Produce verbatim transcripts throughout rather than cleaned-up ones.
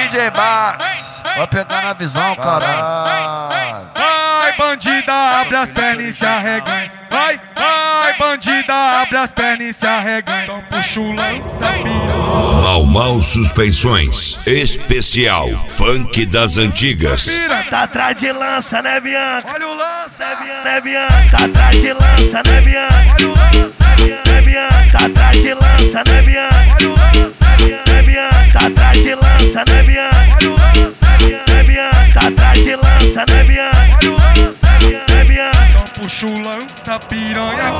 D J Max, vai pegar na visão, caralho. Vai, bandida, abre as pernas e se arreganha. Vai, vai, bandida, abre as pernas e se arreganha. Então puxa o lança, piranha. Mau Mau Suspensões, especial Funk das Antigas. Tá atrás de lança, né, Bianca? Olha o lança, Né, Bianca? Tá atrás de lança, né, Bianca? olha o lança, Né, Bianca? Tá atrás de lança, né, Bianca? olha o lança, Né, Bianca? Tá atrás de lança, né, Bianca? olha o lança, Né, Bianca? Tá atrás de lança, né, Bianca? olha o lança. Né, Bianca? Então puxa o lança, piranha.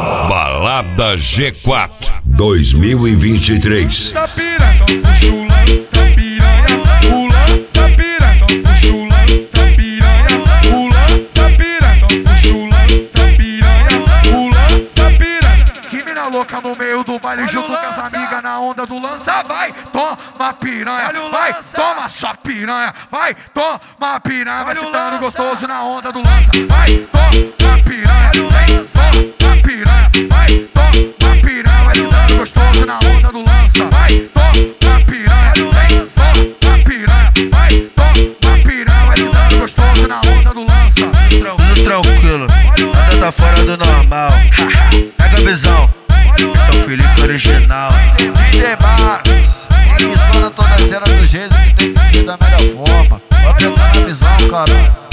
Balada G quatro dois mil e vinte e três. Lança, piranha. Então puxa o lança, piranha. O lança, piranha. Então puxa o lança, piranha. O lança, piranha. Então puxa o lança, piranha. O lança, piranha. Que mina louca no meio do baile, junto com as amigas na onda do lança. Vai, toma piranha, vai, toma só piranha. Vai, toma piranha, vai se dando gostoso na onda do lança. Vai, toma piranha, vem, toma piranha. Vai, toma piranha, vai se dando gostoso na onda do lança. Vai, toma piranha, vem, toma piranha. Vai, toma piranha, vai se dando gostoso na onda do lança. Tranquilo, tranquilo, nada tá fora do normal. Pega a visão, esse é o Felipe original. D J Max, insana toda a cena do jeito que tem que ser da melhor forma. Vai pegar na visão, caralho.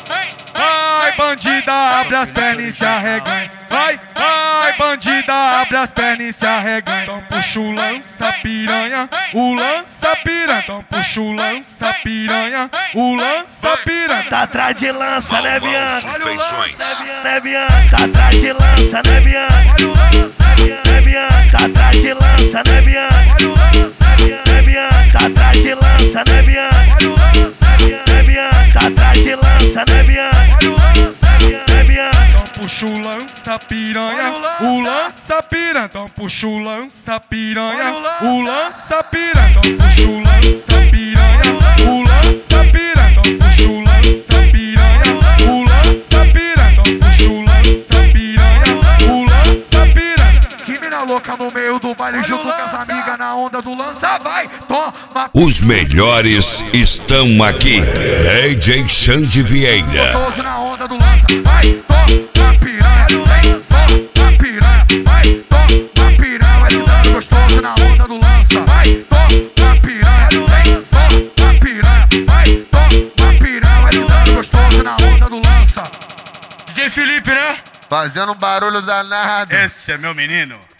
Vai, bandida, abre as pernas e se arreganha. Vai, vai, bandida, abre as pernas e se arreganha. Então puxa o lança, piranha. O lança, piranha. Então puxa o lança, piranha. O lança, piranha. Tá atrás de lança, né, Mau Mau Bianca? Suspensões. Né, Bianca? Tá atrás de lança, né, Bianca? Olha o lança, Né, Bianca? Tá atrás de lança, né, Bianca? olha o lança, Né, Bianca? Tá atrás de lança, né, Bianca? olha o lança, Né, Bianca? Tá atrás de lança, né, Bianca? olha o lança. Né, Bianca? Então puxa o lança, piranha. O lança, piranha. Então puxa o lança, piranha. O lança, piranha. Então puxa o lança, piranha. O lança, piranha. Então puxa o lança, piranha. O lança, piranha. Então puxa o lança, piranha. O lança, piranha. Que mina louca no meio do baile, junto com as amigas na onda do lança. Vai, toma Os melhores estão aqui. D J Xande Vieira. gostoso na onda do lança. Vai, toma piranha, vem, toma piranha. Vai, toma piranha, vai se dando gostoso na onda do lança. Vai, toma piranha, vem, toma piranha. Vai, toma piranha, vai se dando gostoso na onda do lança. D J Felipe, né? Fazendo um barulho danado. Esse é meu menino.